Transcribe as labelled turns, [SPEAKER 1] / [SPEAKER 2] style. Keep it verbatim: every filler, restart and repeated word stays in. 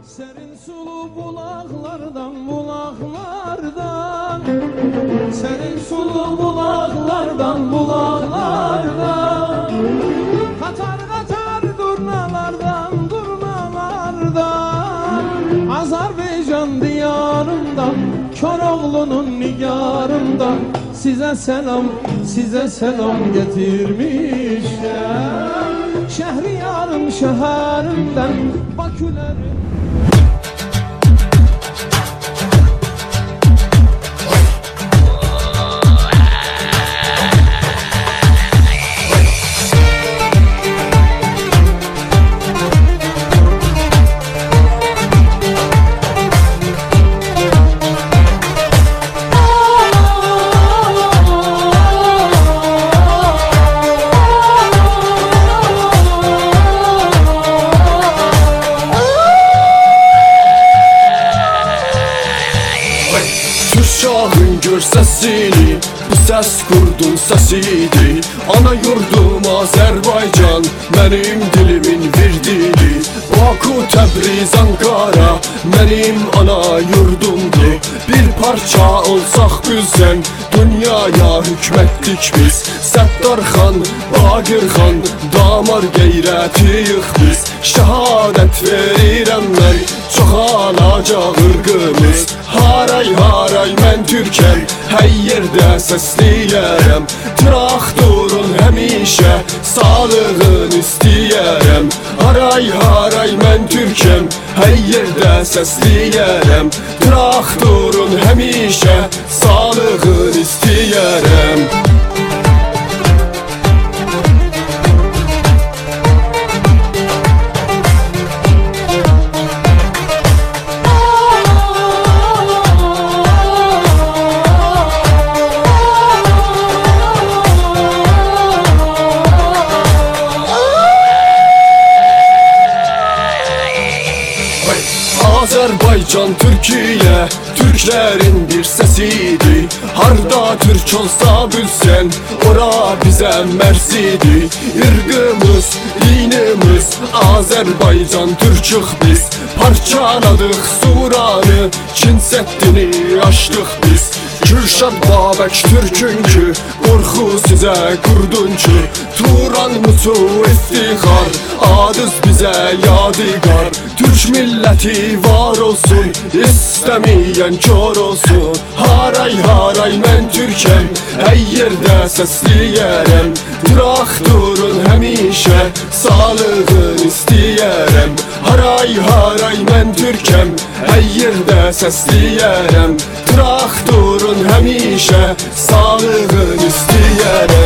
[SPEAKER 1] Serin sulu bulaklardan, bulaklardan, serin sulu bulaklardan, bulaklardan, katar katar durnalardan, durnalardan, Azerbaycan diyarından, Köroğlu'nun nigarından, size selam, size selam getirmişler. Şehriyarın şehrinden, Bakülerin.
[SPEAKER 2] Şahın gör səsini, bu səs qurdun səsidi. Ana yurdum Azərbaycan, mənim dilimin bir dili. Baku, Təbriz, Ankara, mənim ana yurdumdur. Bir parça olsaq bizdən, dünyaya hükmetdik biz. Səttarxan, Bağırxan, damar qeyrətiyik biz. Şəhadət verirəm mən, çoxalacaq ırqımız. Haray haray mən Türkəm, hər yerdə səsləyərəm. Traktorun həmişə sağlığın istəyərəm. Haray haray mən Türkəm, hər yerdə səsləyərəm. Traktorun həmişə sağlığın istəyərəm. Azərbaycan, Türkiyə, Türklərin bir səsidir. Harda Türk olsa bilsən, ora bizə mərsidir. İrqimiz, dinimiz, Azərbaycan, Türkük biz. Parçaladıq Suranı, Çin səddini aşdıq biz. Kürşad Babək Türkünkü, qorxu sizə qurduncu. Turan Musu iftixar, adız bizə yadigar. Türk milləti var olsun, istəməyən kör olsun. Haray haray mən Türkəm, hər yerdə səsləyərəm. Traktorun həmişə sağlığın istəyərəm. Haray haray mən Türkəm, hər yerdə səsləyərəm. Traktorun həmişə sağlığın istəyərəm.